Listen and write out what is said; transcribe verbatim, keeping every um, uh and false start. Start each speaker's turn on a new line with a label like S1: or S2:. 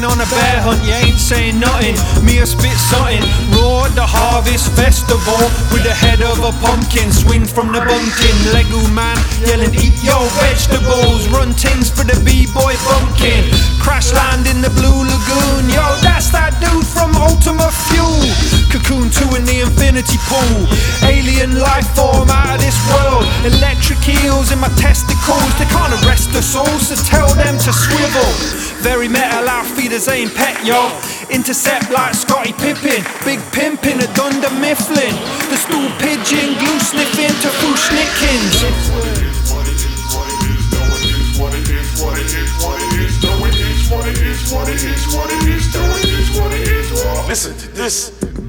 S1: going on a bear hunt, you ain't saying nothing. Me a spit something, raw at the harvest festival with the head of a pumpkin, swing from the bunkin. Lego man yelling eat your vegetables, run tins for the b-boy bumpkin. Crash land in the blue lagoon, yo that's that dude from Ultima Fuel. Cocoon two in the infinity pool, alien life form out of this world. Electric eels in my testicles, they can't arrest the soul, so tell them to swivel. Very metal outfeeders ain't pet, yo. Intercept like Scottie Pippen, big pimpin' a Dunder Mifflin. The stool pigeon, glue sniffing to Fushnikins.
S2: Listen to this.